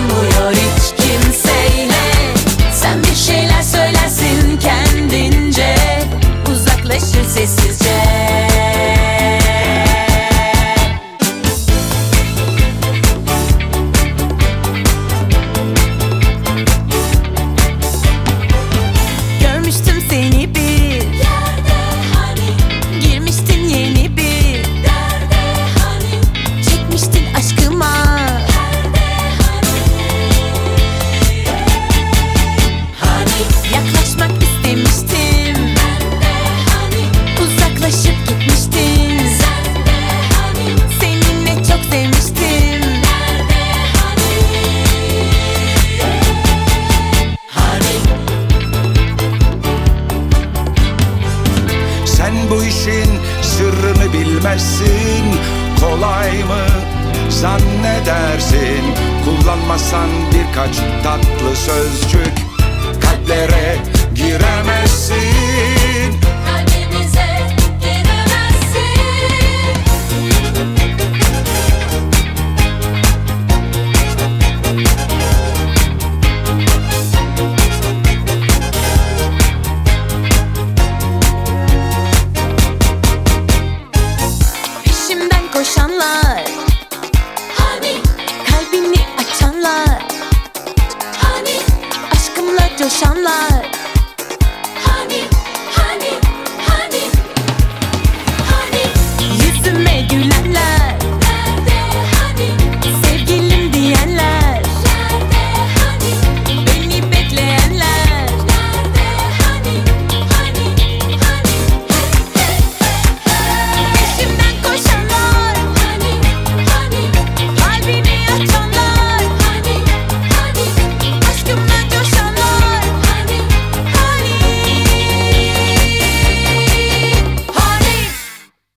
olmuyor hiç kimseyle. Sen bir şeyler söylersin kendince, uzaklaşır sessizce. Görmüştüm seni bir yerde hani, girmiştin yeni bir derde hani, çekmiştin aşkıma perde hani, yaklaşmak istemiştim ben de hani, uzaklaşıp gitmiştin sen de hani, seninle çok sevmiştim nerede hani. Sen bu işin sırrını bilmezsin. Kolay mı zannedersin? Kullanmasan birkaç tatlı sözcük kalplere giremezsin.